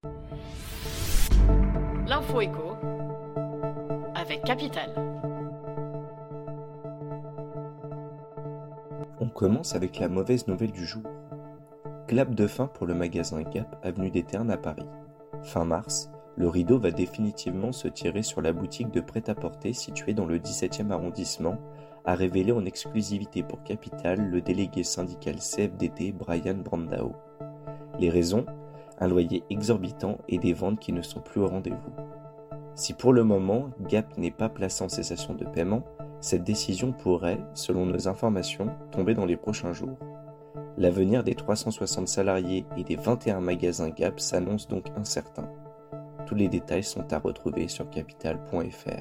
L'info écho avec Capital. On commence avec la mauvaise nouvelle du jour. Clap de fin pour le magasin Gap, avenue des Ternes à Paris. Fin mars, le rideau va définitivement se tirer sur la boutique de prêt-à-porter située dans le 17e arrondissement, a révélé en exclusivité pour Capital le délégué syndical CFDT Brian Brandao. Les raisons ? Un loyer exorbitant et des ventes qui ne sont plus au rendez-vous. Si pour le moment, Gap n'est pas placé en cessation de paiement, cette décision pourrait, selon nos informations, tomber dans les prochains jours. L'avenir des 360 salariés et des 21 magasins Gap s'annonce donc incertain. Tous les détails sont à retrouver sur capital.fr.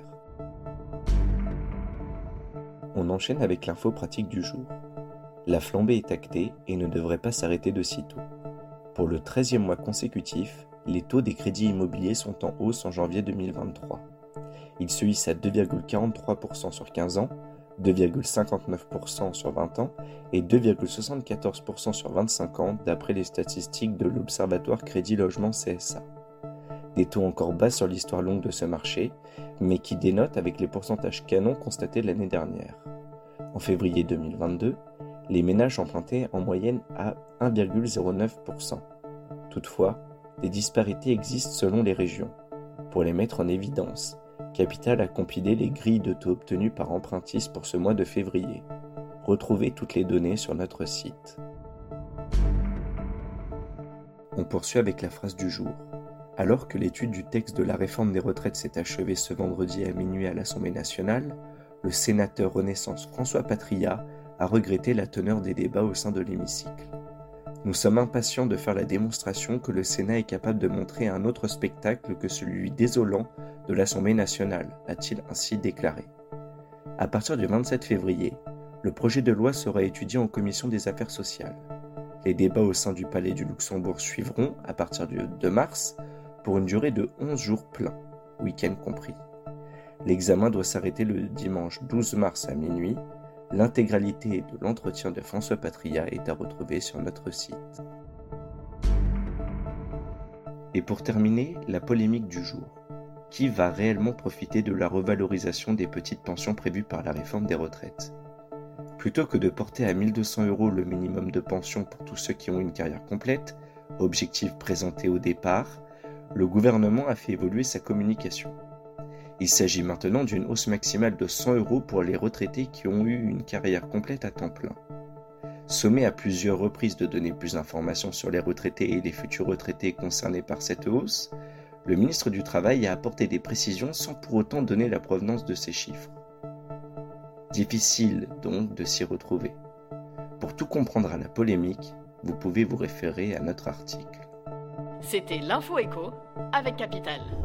On enchaîne avec l'info pratique du jour. La flambée est actée et ne devrait pas s'arrêter de sitôt. Pour le 13e mois consécutif, les taux des crédits immobiliers sont en hausse en janvier 2023. Ils se hissent à 2,43% sur 15 ans, 2,59% sur 20 ans et 2,74% sur 25 ans d'après les statistiques de l'Observatoire Crédit Logement CSA. Des taux encore bas sur l'histoire longue de ce marché, mais qui dénotent avec les pourcentages canons constatés l'année dernière. En février 2022, les ménages empruntaient en moyenne à 1,09%. Toutefois, des disparités existent selon les régions. Pour les mettre en évidence, Capital a compilé les grilles de taux obtenues par Empruntis pour ce mois de février. Retrouvez toutes les données sur notre site. On poursuit avec la phrase du jour. Alors que l'étude du texte de la réforme des retraites s'est achevée ce vendredi à minuit à l'Assemblée nationale, le sénateur Renaissance François Patriat a regretté la teneur des débats au sein de l'hémicycle. Nous sommes impatients de faire la démonstration que le Sénat est capable de montrer un autre spectacle que celui désolant de l'Assemblée nationale, a-t-il ainsi déclaré. À partir du 27 février, le projet de loi sera étudié en commission des affaires sociales. Les débats au sein du Palais du Luxembourg suivront à partir du 2 mars pour une durée de 11 jours pleins, week-end compris. L'examen doit s'arrêter le dimanche 12 mars à minuit. L'intégralité de l'entretien de François Patriat est à retrouver sur notre site. Et pour terminer, la polémique du jour. Qui va réellement profiter de la revalorisation des petites pensions prévues par la réforme des retraites ? Plutôt que de porter à 1 200 € le minimum de pension pour tous ceux qui ont une carrière complète, objectif présenté au départ, le gouvernement a fait évoluer sa communication. Il s'agit maintenant d'une hausse maximale de 100 € pour les retraités qui ont eu une carrière complète à temps plein. Sommé à plusieurs reprises de donner plus d'informations sur les retraités et les futurs retraités concernés par cette hausse, le ministre du Travail a apporté des précisions sans pour autant donner la provenance de ces chiffres. Difficile donc de s'y retrouver. Pour tout comprendre à la polémique, vous pouvez vous référer à notre article. C'était l'info écho avec Capital.